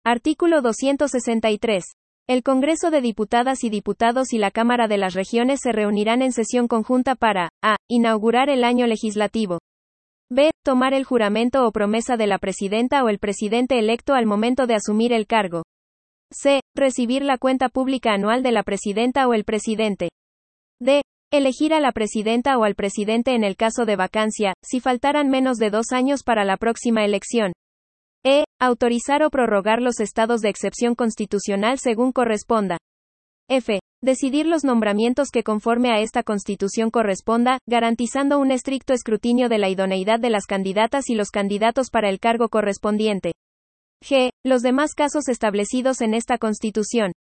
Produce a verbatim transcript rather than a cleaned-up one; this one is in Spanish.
Artículo doscientos sesenta y tres. El Congreso de Diputadas y Diputados y la Cámara de las Regiones se reunirán en sesión conjunta para a. Inaugurar el año legislativo. b. Tomar el juramento o promesa de la presidenta o el presidente electo al momento de asumir el cargo. c. Recibir la cuenta pública anual de la presidenta o el presidente. d. Elegir a la presidenta o al presidente en el caso de vacancia, si faltaran menos de dos años para la próxima elección. e. Autorizar o prorrogar los estados de excepción constitucional según corresponda. f. Decidir los nombramientos que conforme a esta Constitución corresponda, garantizando un estricto escrutinio de la idoneidad de las candidatas y los candidatos para el cargo correspondiente. g. Los demás casos establecidos en esta Constitución.